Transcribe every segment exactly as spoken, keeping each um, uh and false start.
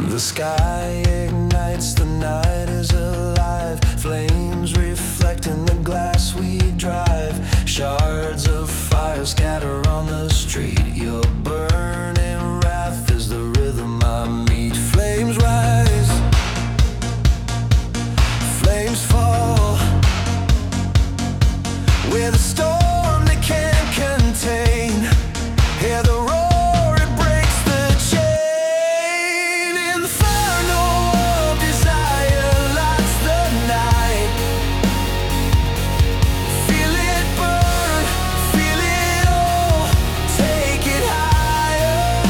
The sky ignites, the night is alive. Flames reflect in the glass we drive. Shards of fire scatter on the street. Your burning wrath is the rhythm I meet. Flames rise, flames fall, with a storm they can't contain. Hear the roar, it breaks the chain. Inferno of desire lights the night. Feel it burn, feel it all, take it higher.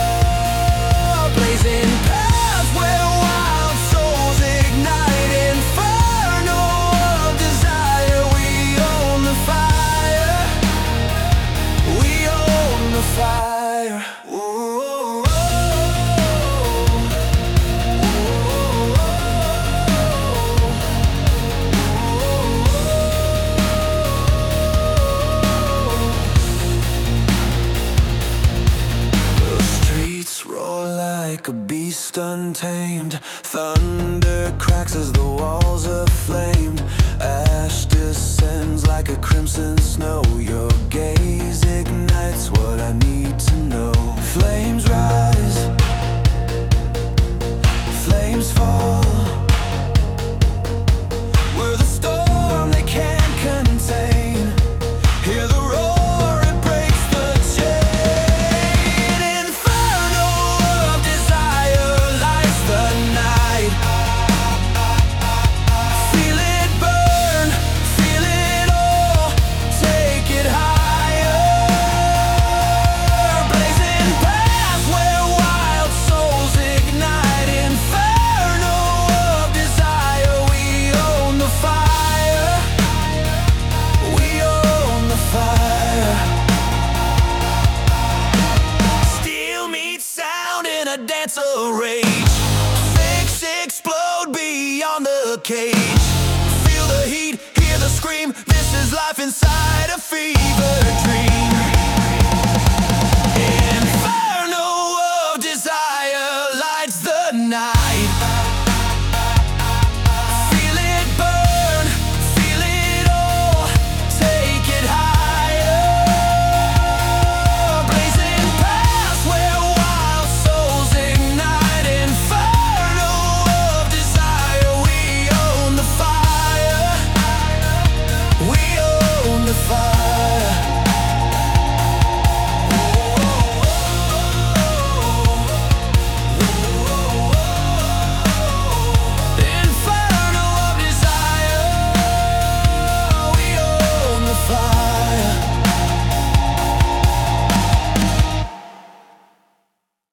Blazing paths where wild souls ignite. Inferno of desire, we own the fire. We own the fire. Ooh, oh, the streets roar like a beast untamed. Thunder cracks as the walls are flamed. Ash descends like a crimson snow. Your gaze ignites what I need to know. Flames rise, flames fall, we're the storm they can't contain. Hear the roar, it breaks the chain. Inferno of desire lights the night. Feel it burn, feel it all, take it higher. Blazing paths where wild souls ignite. Inferno of desire, we own the fire. We own the fire. Steel meets sound in a dance of rage. Fakes explode beyond the cage. Feel the heat, hear the scream. This is life inside a fever dream.